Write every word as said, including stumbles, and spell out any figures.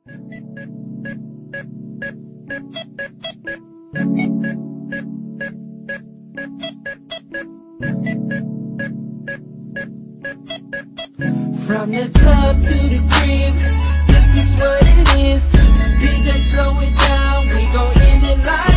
From the club to the crib, this is what it is. D J slow it down, we gon' end it like